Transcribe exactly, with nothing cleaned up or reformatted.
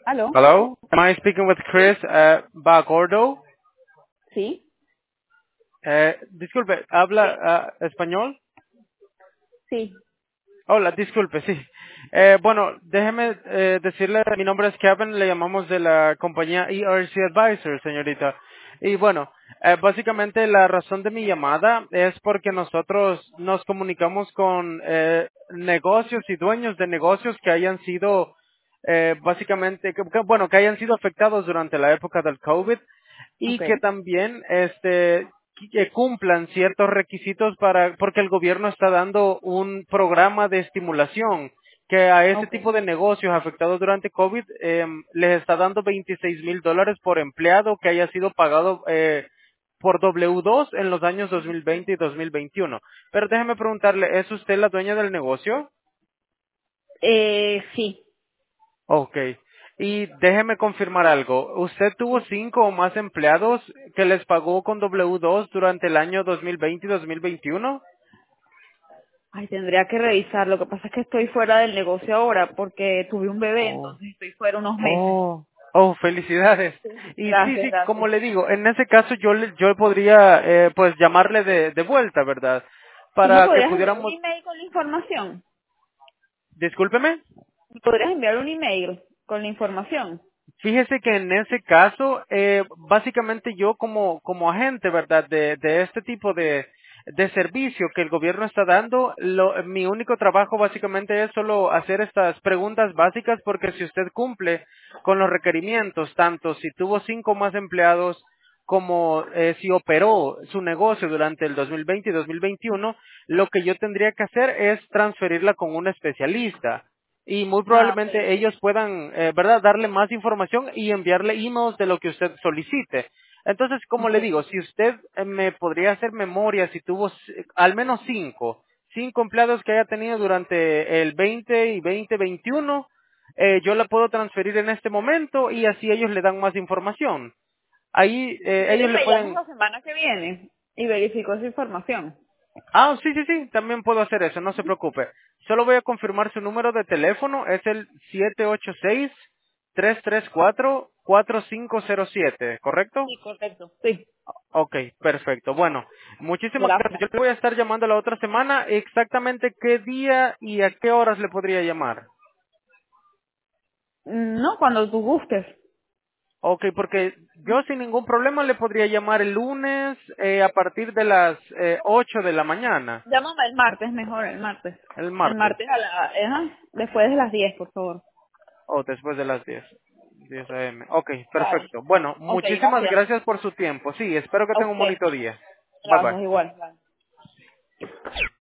¿Aló? Hello, am I speaking with Chris uh, Bagordo? Sí, Eh, disculpe, ¿habla ah, español? sí. Hola, disculpe, sí. Eh, bueno, déjeme eh, decirle, mi nombre es Kevin, le llamamos de la compañía E R C Advisor, señorita. Y bueno, eh, básicamente la razón de mi llamada es porque nosotros nos comunicamos con eh, negocios y dueños de negocios que hayan sido eh, básicamente, que, que, bueno, que hayan sido afectados durante la época del COVID y Ok, que también este que cumplan ciertos requisitos para porque el gobierno está dando un programa de estimulación que a ese ok. tipo de negocios afectados durante COVID eh, les está dando veintiséis mil dólares por empleado que haya sido pagado eh, por W dos en los años dos mil veinte y dos mil veintiuno. Pero déjeme preguntarle, ¿es usted la dueña del negocio? Eh, sí. Ok. Y déjeme confirmar algo. ¿Usted tuvo cinco o más empleados que les pagó con W dos durante el año dos mil veinte y dos mil veintiuno? Ay, tendría que revisar. Lo que pasa es que estoy fuera del negocio ahora porque tuve un bebé, Oh, entonces estoy fuera unos meses. oh, oh, felicidades. Y sí, Gracias, sí, como gracias. le digo, en ese caso yo le, yo podría, eh, pues llamarle de, de vuelta, ¿verdad? ¿Tú me Para que podrías enviar un pudiéramos, email con la información? discúlpeme. ¿Me podrías enviar un email con la información? Fíjese que en ese caso, eh, básicamente yo como, como agente, ¿verdad? De, de este tipo de, de servicio que el gobierno está dando, lo- mi único trabajo básicamente es solo hacer estas preguntas básicas porque si usted cumple con los requerimientos, tanto si tuvo cinco más empleados como eh, si operó su negocio durante el dos mil veinte y dos mil veintiuno, lo que yo tendría que hacer es transferirla con un especialista y muy Ah, ok. probablemente ellos puedan, eh, ¿verdad?, darle más información y enviarle emails de lo que usted solicite. Entonces, como le Ok. digo, si usted eh, me podría hacer memoria, si tuvo c- al menos cinco, cinco empleados que haya tenido durante el veinte y veinte veintiuno, eh, yo la puedo transferir en este momento y así ellos le dan más información. Ahí Si eh, ellos quieres le me llamas pueden. la semana que viene y verifico esa información. Ah, sí, sí, sí, también puedo hacer eso, no se preocupe. Solo voy a confirmar su número de teléfono, es el siete ocho seis, tres tres cuatro, cuatro cinco cero siete, ¿correcto? Sí, correcto. Sí. Ok, perfecto. Bueno, muchísimas gracias. Gracias. Yo le voy a estar llamando la otra semana. Exactamente qué día y a qué horas le podría llamar. No, cuando tú gustes. Ok, porque yo sin ningún problema le podría llamar el lunes eh, a partir de las eh, ocho de la mañana, Llámame el martes, mejor, el martes. el El martes. martes a la, eh, ajá, después de las diez, por favor. O después de las diez diez a m. Ok, Vale. perfecto. Bueno, Ok, muchísimas gracias. gracias por su tiempo. Sí, espero que A tenga un usted. bonito día. Bye bye. Gracias, igual. Bye.